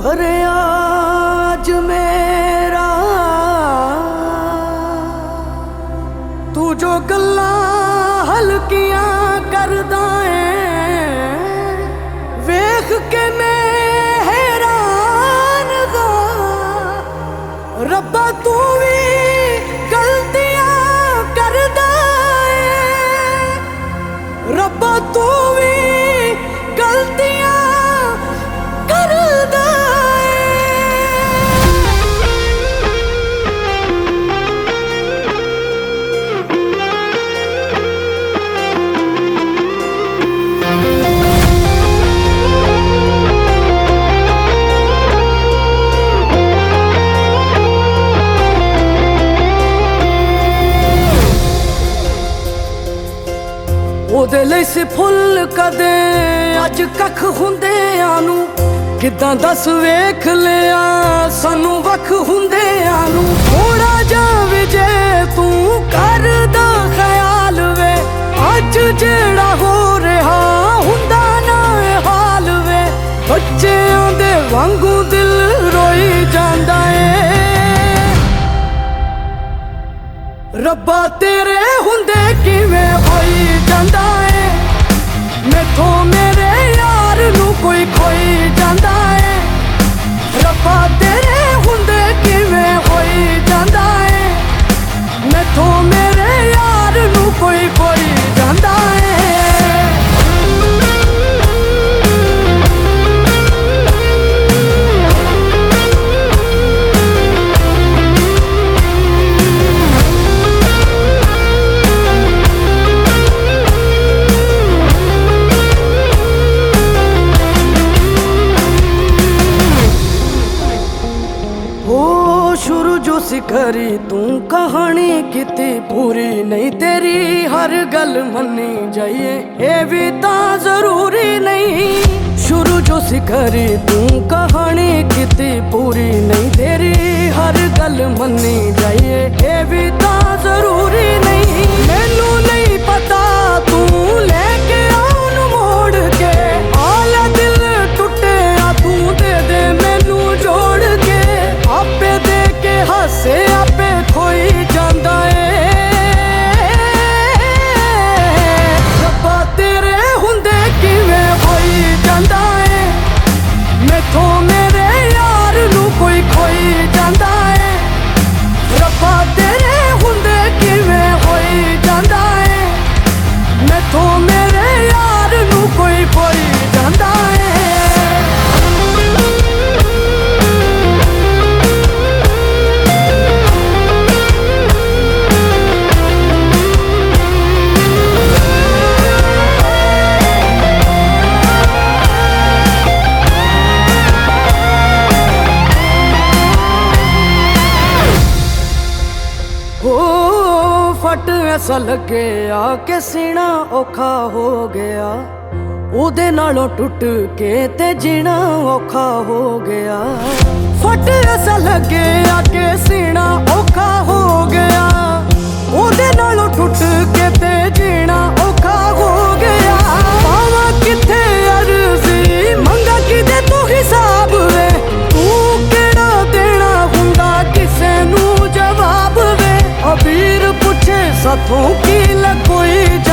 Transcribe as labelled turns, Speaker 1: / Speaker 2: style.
Speaker 1: भरिया अज मेरा तू जो गल्लां हल्कियां करदा है वेख के मैं हैरान गा रब्बा तू भी गलतियां करदा है रब्बा तू भी गलतियां करदा ਉਹਦੇ ਲਈ ਸੀ ਫੁੱਲ ਕਦੇ ਅੱਜ ਕੱਖ ਹੁੰਦਿਆਂ ਨੂੰ ਕਿੱਦਾਂ ਦੱਸ ਵੇਖ ਲਿਆ ਸਾਨੂੰ ਵੱਖ ਹੁੰਦਿਆਂ ਨੂੰ ਥੋੜਾ ਜਾਵੇ ਜੇ ਤੂੰ ਕਰਦਾ ਖਿਆਲ ਵੇ ਅੱਜ ਜਿਹੜਾ ਹੋ ਰਿਹਾ ਹੁੰਦਾ ਨਾ ਇਹ ਹਾਲ ਵੇ ਬੱਚਿਆਂ ਦੇ ਵਾਂਗੂ ਦਿਲ ਰੋਈ ਜਾਂਦਾ ਏ ਰੱਬਾ ਤੇਰੇ ਹੁੰਦੇ ਕਿਵੇਂ ਹੋਈ ਜਾਂਦਾ ਏ ਮੈਥੋਂ ਮੇਰੇ ਯਾਰ ਨੂੰ ਕੋਈ ਖੋਈ ਜਾਂਦਾ ਏ ਰੱਬਾ ਤੇਰੇ ਹੁੰਦੇ ਕਿਵੇਂ ਹੋਈ ਜਾਂਦਾ ਏ ਮੈਥੋਂ ਮੇਰੇ ਯਾਰ ਨੂੰ ਕੋਈ ਖੋਈ ਜਾਂਦਾ ਏ शुरू जो सिखरी तू कहानी किती पूरी नहीं तेरी हर गल मनी जाइए ये भी ता जरूरी नहीं शुरू जो सिखरी तू कहानी किती पूरी नहीं तेरी हर गल मनी जाइए ये भी ता जरूरी नहीं मैनू नहीं पता तू लेके आउन मोड़ के आला दिल टुटे तू दे दे मैनू जोड़ के आपे दे के हासे आपे खोई जांदा ए रब्बा तेरे हुंदे किवें होई जांदा ए मैथों मेरे यार नू कोई खोई जांदा ए रब्बा तेरे हुंदे किवें होई जांदा ए मैथों मेरे यार नू कोई खोई जांदा ए फट ऐसा लगे आके सीना औखा हो गया उदे नालों टुट के ते जीना औखा हो गया फट ऐसा लगे आके सीना औखा हो गया उदे नालों टुट के ते जीना औखा हो गया पावा किथे अर्जी मंगा किदे तू हिसाब वे तू केड़ा देना हुंदा किसे नू जवाब वे अबीर पूछे साथों की कोई